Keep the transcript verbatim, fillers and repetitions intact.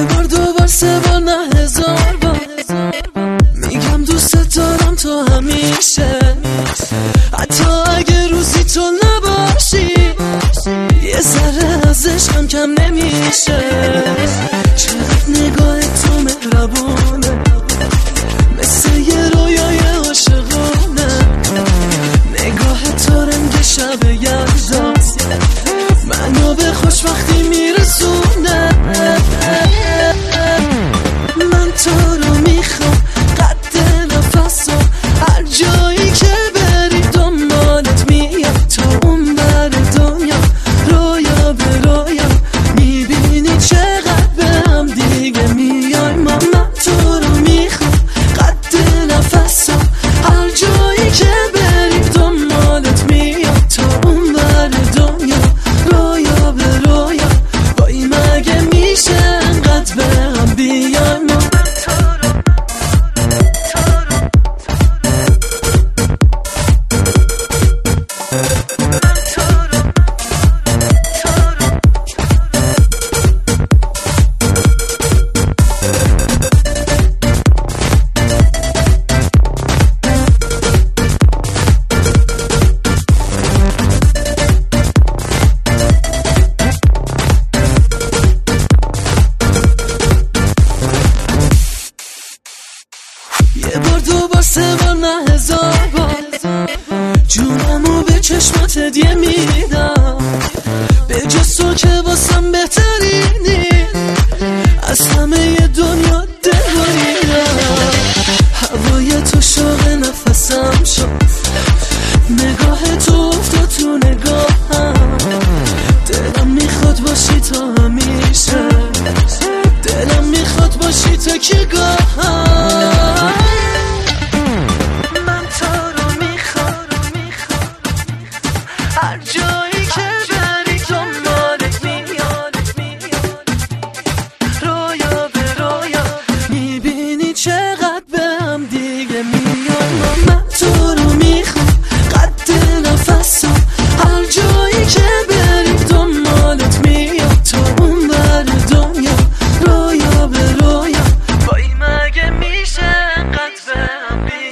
بار دو بار سه بار نه هزار بار میگم دوست دارم تو همیشه، حتی اگه روزی تو نباشی یه ذره از عشقم کم نمیشه. چقدر نگاه تو مهربونه، مثل یه رویای عاشقونه. نگاه تو رنگ شب یلدا منو به خوشبختی میرسونه. من تو رو میخوام قد نفسم، هر جایی که بری دنبالت میام. تو اون بر دنیا رویا به رویا میبینی چقدر به هم دیگه میای. من تو رو میخوام قد نفسم، هر جایی که بری دنبالت میام. تو اون بر دنیا رویا به رویا وای مگه میشه انقدر به هم بیای. من یه بار دو بار سه بار نه هزار بار جونمو به چشمات هدیه میدم، به جز تو که واسم بهترینی از همه دنیا دلبریدم. هوای تو شوق نفسم شد، نگاه تو افتاد تو نگاهم. دلم میخواد باشی تا همیشه، دلم میخواد باشی تا که گاهم. من تو رو میخوام هر جایی که بری دنبالت میاد. رویا به رویا میبینی چقدر به هم دیگه میاد. من تو رو میخوام قد نفسم، هر جایی که بری دنبالت میاد. تو اون بر دنیا رویا به رویا وای مگه میشه انقدر به هم بیاد.